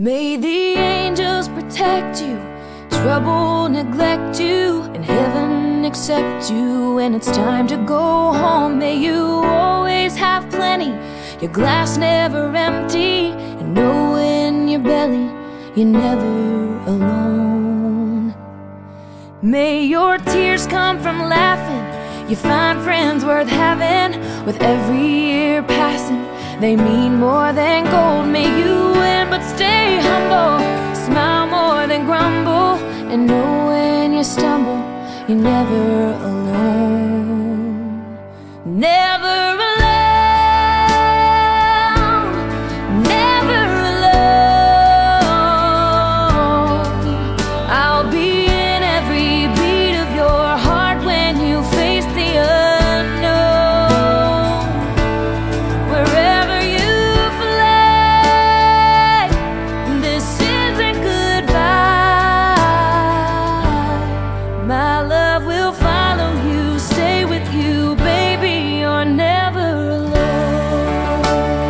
May the angels protect you, trouble neglect you, and heaven accept you when it's time to go home. May you always have plenty, your glass never empty, and know in your belly you're never alone. May your tears come from laughing, you find friends worth having. With every year passing, they mean more than gold. May you win but stay humble, smile more than grumble, and know when you stumble, you're never alone. Never alone, never alone. I'll be in every beat of your heart when you face the unknown. Wherever you fly, this isn't goodbye. My love will follow you, stay with you, baby, you're never alone.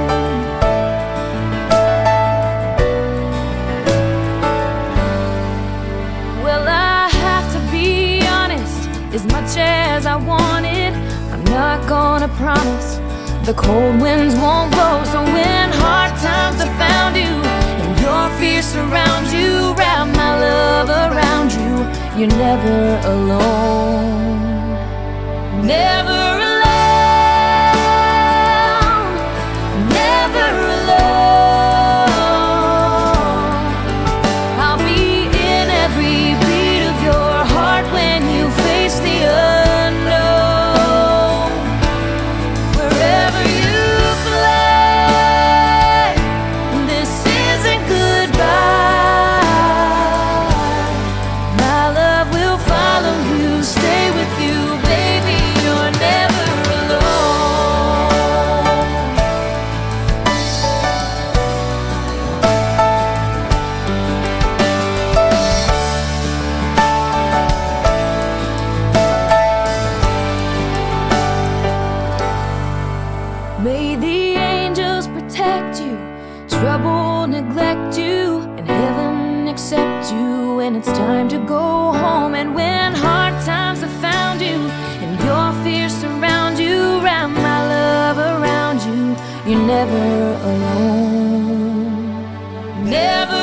Well, I have to be honest, as much as I want it, I'm not gonna promise the cold winds won't blow. So when hard times have found you and your fears surround you, wrap my love around you, you're never alone. Never alone, never alone. I'll be in every beat of your heart when you face the unknown. Wherever you fly, this isn't goodbye. My love will follow you, stay with you, baby, you're never alone. May the angels protect you, trouble neglect you, and heaven accept you when it's time to go home. And when hard times have found you and your fears surround you, wrap my love around you, you're never alone. Never